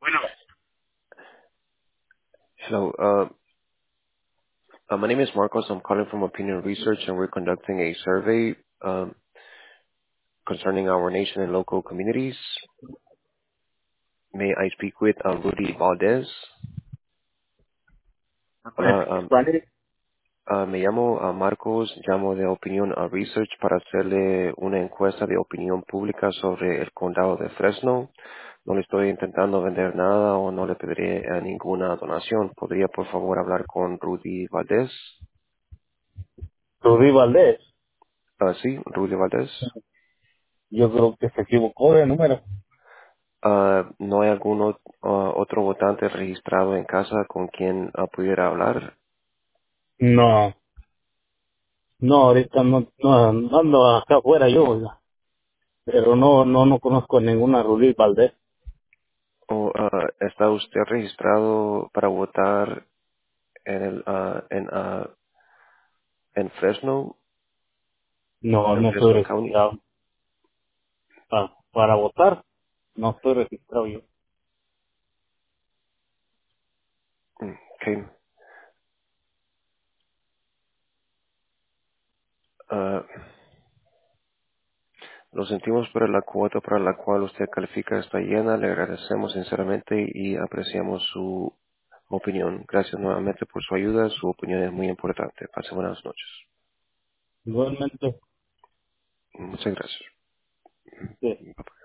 Bueno, Hello. My name is Marcos. I'm calling from Opinion Research, and we're conducting a survey concerning our nation and local communities. May I speak with Rudy Valdez? Hola, ¿vale? me llamo Marcos, llamo de Opinion Research para hacerle una encuesta de opinión pública sobre el condado de Fresno. No le estoy intentando vender nada o no le pediré ninguna donación. ¿Podría por favor hablar con Rudy Valdez? Rubí Valdés. Sí, Rudy Valdez. Yo creo que se equivocó de número. ¿No hay algún otro votante registrado en casa con quien pudiera hablar? No, no, ahorita no ando acá afuera yo, oiga. Pero no conozco ninguna Rubí Valdés. ¿O está usted registrado para votar en Fresno, No, en no estoy Fresno County? registrado. Para votar, no estoy registrado yo. Okay. Ah, lo sentimos, pero la cuota para la cual usted califica está llena. Le agradecemos sinceramente y apreciamos su opinión. Gracias nuevamente por su ayuda. Su opinión es muy importante. Pase buenas noches. Igualmente, Muchas gracias. sí.